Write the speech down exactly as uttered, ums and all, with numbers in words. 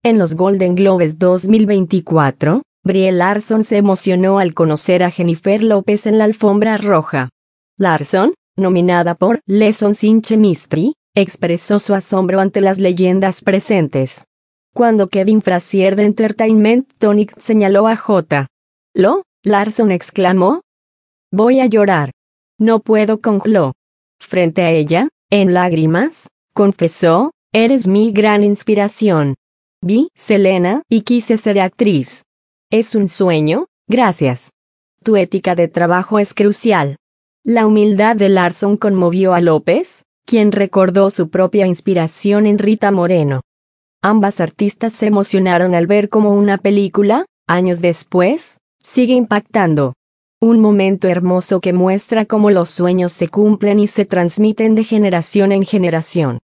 En los Golden Globes dos mil veinticuatro, Brie Larson se emocionó al conocer a Jennifer López en la alfombra roja. Larson, nominada por Lessons in Chemistry, expresó su asombro ante las leyendas presentes. Cuando Kevin Frazier de Entertainment Tonight señaló a J. Lo, Larson exclamó: «Voy a llorar. No puedo con Lo». Frente a ella, en lágrimas, confesó: «Eres mi gran inspiración. Vi Selena y quise ser actriz. Es un sueño, gracias. Tu ética de trabajo es crucial». La humildad de Larson conmovió a López, quien recordó su propia inspiración en Rita Moreno. Ambas artistas se emocionaron al ver cómo una película, años después, sigue impactando. Un momento hermoso que muestra cómo los sueños se cumplen y se transmiten de generación en generación.